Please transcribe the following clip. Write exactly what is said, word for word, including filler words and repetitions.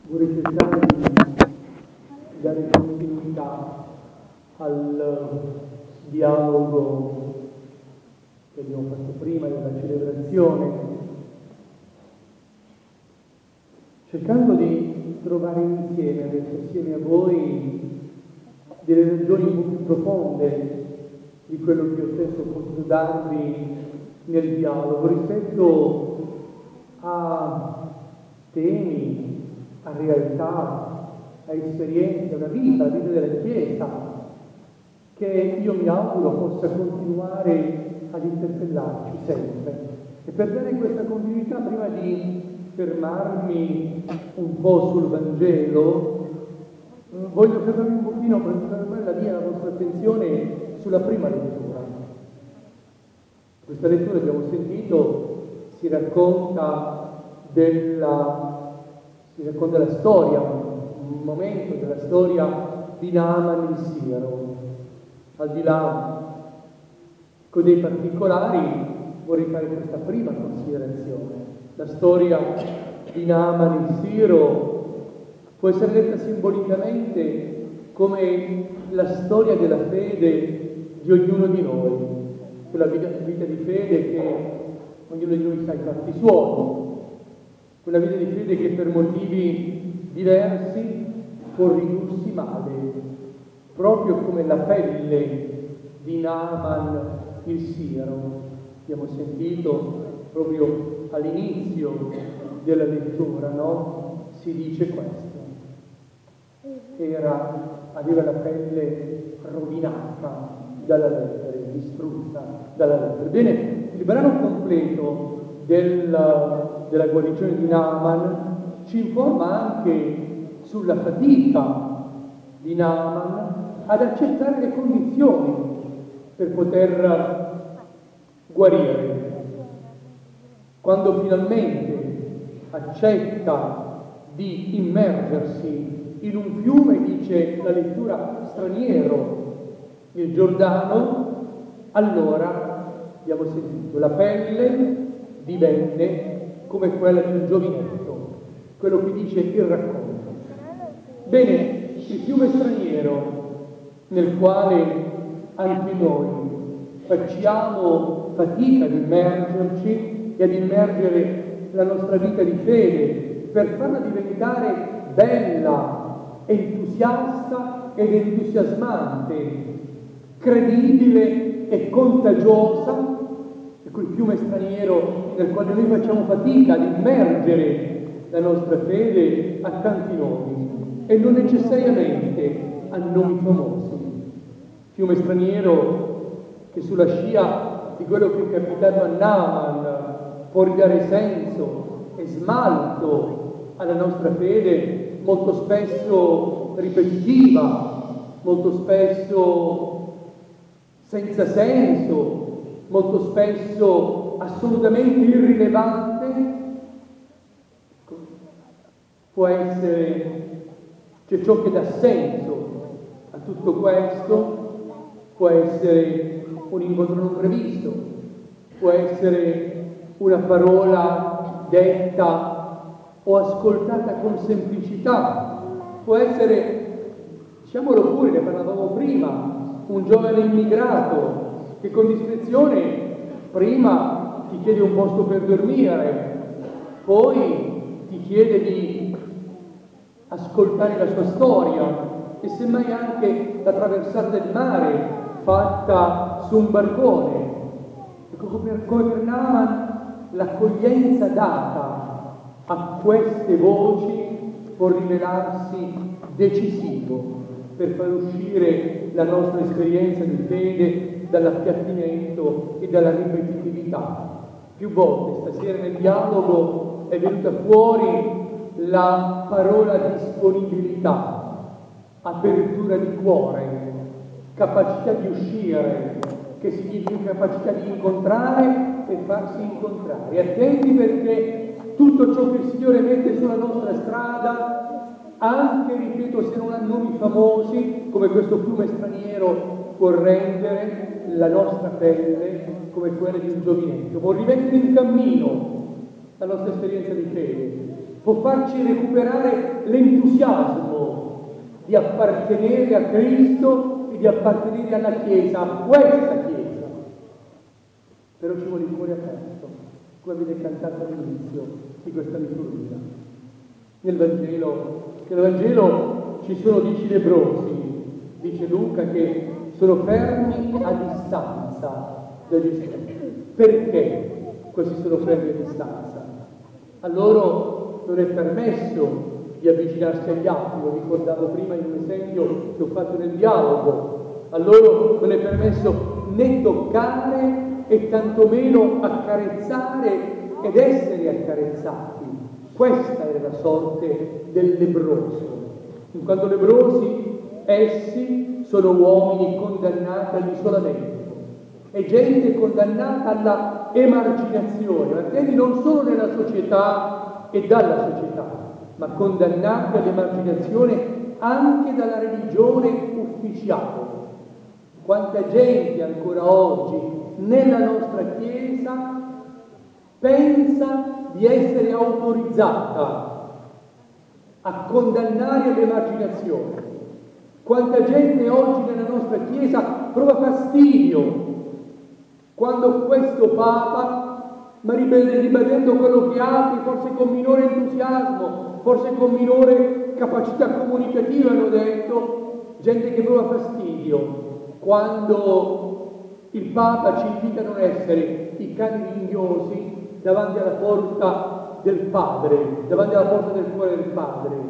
vorrei cercare di dare continuità al dialogo che abbiamo fatto prima della celebrazione, cercando di trovare insieme, adesso assieme a voi, delle ragioni un po' più profonde di quello che io stesso ho potuto darvi nel dialogo rispetto a temi, a realtà, a esperienze, alla vita, alla vita della Chiesa, che io mi auguro possa continuare ad interpellarci sempre. E per dare questa continuità, prima di fermarmi un po' sul Vangelo, voglio fermarmi un pochino per fermare la mia, la vostra attenzione sulla prima lettura. Questa lettura, abbiamo sentito, si racconta della, si racconta la storia, un momento della storia di Naaman il Siro. Al di là con dei particolari, vorrei fare questa prima considerazione. La storia di Naaman il Siro può essere letta simbolicamente come la storia della fede di ognuno di noi, quella vita, vita di fede che ognuno di noi sa i fatti suoi, quella vita di fede che per motivi diversi può ridursi male, proprio come la pelle di Naaman il Siro. Abbiamo sentito proprio all'inizio della lettura, no? Si dice questo. Era, aveva la pelle rovinata dalla lettera, distrutta dalla lettera. Bene, il brano completo del, della guarigione di Naaman ci informa anche sulla fatica di Naaman ad accettare le condizioni per poter guarire. Quando finalmente accetta di immergersi in un fiume, dice la lettura, straniero, il Giordano, allora abbiamo sentito la pelle divenne come quella di un giovinetto, quello che dice il racconto. Bene, il fiume straniero nel quale anche noi facciamo fatica ad immergerci e ad immergere la nostra vita di fede per farla diventare bella, entusiasta ed entusiasmante, credibile e contagiosa. Ecco il fiume straniero nel quale noi facciamo fatica ad immergere la nostra fede a tanti nomi e non necessariamente a nomi famosi. Fiume straniero che sulla scia di quello che è capitato a Naaman può ridare senso e smalto alla nostra fede, molto spesso ripetitiva, molto spesso senza senso, molto spesso assolutamente irrilevante. Può essere, c'è ciò che dà senso a tutto questo, può essere un incontro non previsto, può essere una parola detta o ascoltata con semplicità, può essere, diciamolo pure, ne parlavamo prima, un giovane immigrato che con discrezione prima ti chiede un posto per dormire, poi ti chiede di ascoltare la sua storia e semmai anche la traversata del mare fatta su un barcone. Ecco, come per Naaman l'accoglienza data a queste voci può rivelarsi decisivo per far uscire la nostra esperienza di fede dall'appiattimento e dalla ripetitività. Più volte stasera nel dialogo è venuta fuori la parola disponibilità, apertura di cuore, capacità di uscire, che significa capacità di incontrare e farsi incontrare. Attenti perché tutto ciò che il Signore mette sulla nostra strada, anche, ripeto, se non ha nomi famosi, come questo fiume straniero, può rendere la nostra pelle come quella di un giovinetto, può rimettere in cammino la nostra esperienza di fede, può farci recuperare l'entusiasmo di appartenere a Cristo e di appartenere alla Chiesa, a questa Chiesa. Però ci vuole il cuore aperto, come avete cantato all'inizio di questa liturgia. Nel Vangelo, nel Vangelo ci sono dieci lebbrosi, dice Luca, che sono fermi a distanza da Gesù. Perché questi sono fermi a distanza? A loro non è permesso di avvicinarsi agli altri, lo ricordavo prima in un esempio che ho fatto nel dialogo. A loro non è permesso né toccare e tantomeno accarezzare ed essere accarezzati. Questa era la sorte del lebbroso. In quanto lebbrosi, essi sono uomini condannati all'isolamento. È gente condannata alla emarginazione, ma quindi non solo nella società e dalla società, ma condannati all'emarginazione anche dalla religione ufficiale. Quanta gente ancora oggi nella nostra Chiesa pensa di essere autorizzata a condannare l'emarginazione. Quanta gente oggi nella nostra Chiesa prova fastidio quando questo Papa, ma ribadendo quello che altri, forse con minore entusiasmo, forse con minore capacità comunicativa, hanno detto, gente che prova fastidio quando il Papa ci invita a non essere i cani ringhiosi davanti alla porta del Padre, davanti alla porta del cuore del Padre.